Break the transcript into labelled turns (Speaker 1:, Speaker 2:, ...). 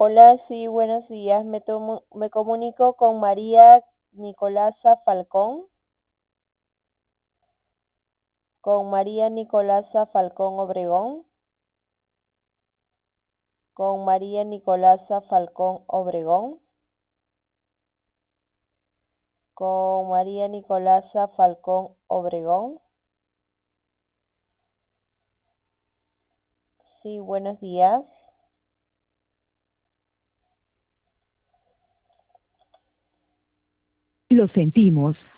Speaker 1: Hola, sí, buenos días. Me comunico con María Nicolasa Falcón, con María Nicolasa Falcón Obregón, con María Nicolasa Falcón Obregón, con María Nicolasa Falcón Obregón. Sí, buenos días.
Speaker 2: Lo sentimos.